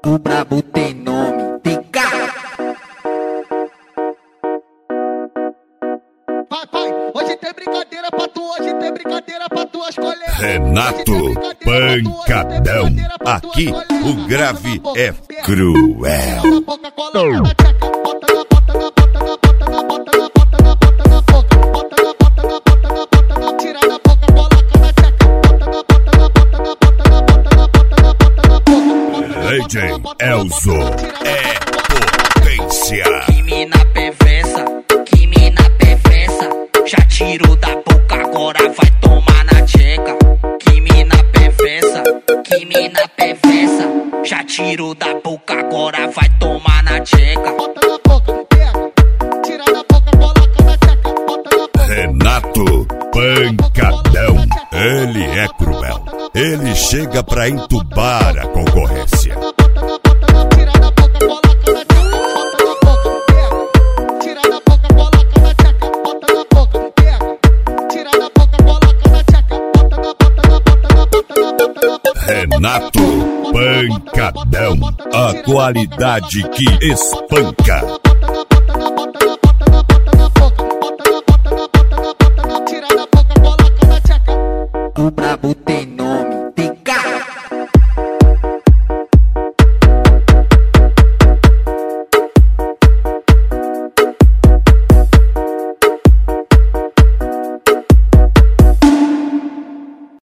O brabo tem nome, TK. Vai, hoje tem brincadeira pra tu, hoje tem brincadeira pra tuas colegas. Renato Pancadão, aqui o grave é cruel. DJ Elzo é potência. Que mina perversa, que mina perversa. Já tirou da boca, agora vai tomar na tcheca. Que mina perversa, que mina perversa. Já tirou da boca, agora vai tomar na tcheca. Bota na boca, pega, tira da boca, coloca na tcheca. Bota na boca. Renato Pancadão, ele é cruel. Ele chega pra entubar a concorrência. Renato Pancadão, a qualidade que espanca.